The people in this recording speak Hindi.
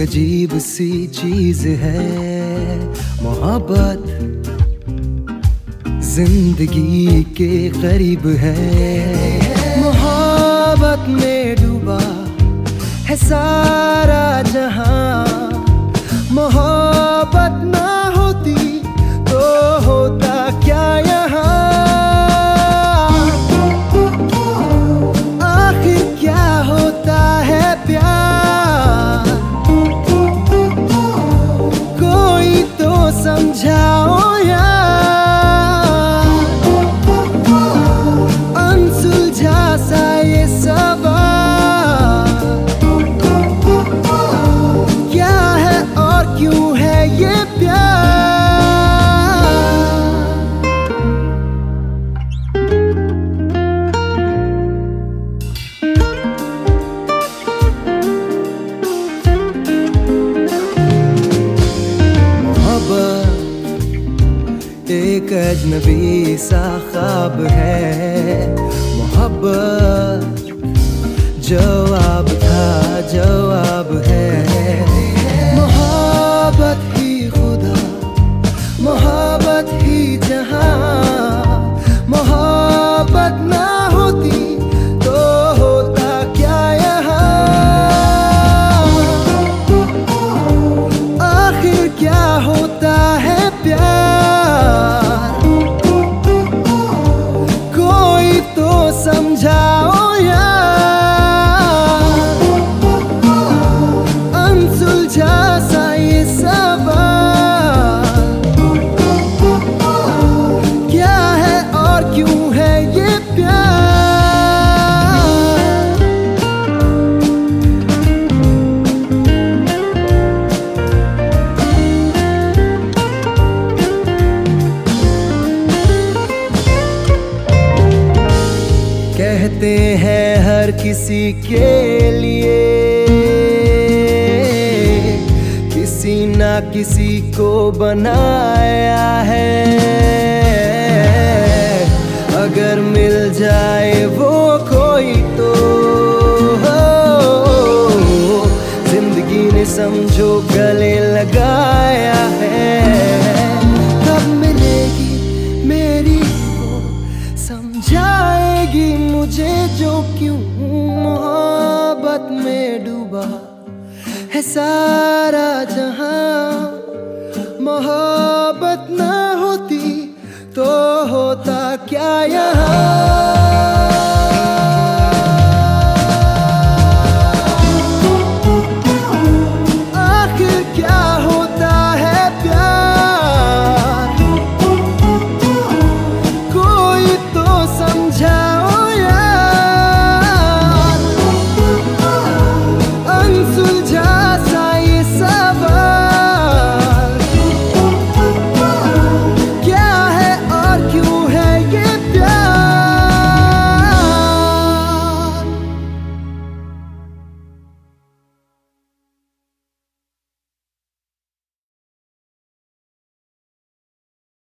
अजीब सी चीज है मोहब्बत, जिंदगी के करीब है। मोहब्बत में डूबा है सारा जहां, मोहब्बत ना होती तो होता क्या यहाँ। आखिर क्या होता है प्यार, कोई तो समझाओ यार। अनसुलझा सा ये सवाल, क्या है और क्यों है ये प्यार। एक अजनबी सा ख्वाब है मोहब्बत, जवाब था जवाब है। मोहब्बत ही खुदा, मोहब्बत ही जहां, मोहब्बत ना होती तो होता क्या यहाँ। आखिर क्या होता है प्यार, कोई तो समझाओ यार। अनसुलझा सा ये सवाल, क्या है और क्यों है ये प्यार। कहते हैं हर किसी के लिए किसी ना किसी को बनाया है। अगर मिल जाए वो कोई तो जिंदगी ने समझो गले लगाया है। कब मिलेगी मेरी वो, समझाएगी मुझे जो क्यों मोहब्बत में डूबा है सारा जहां। मोहब्बत ना होती तो होता क्या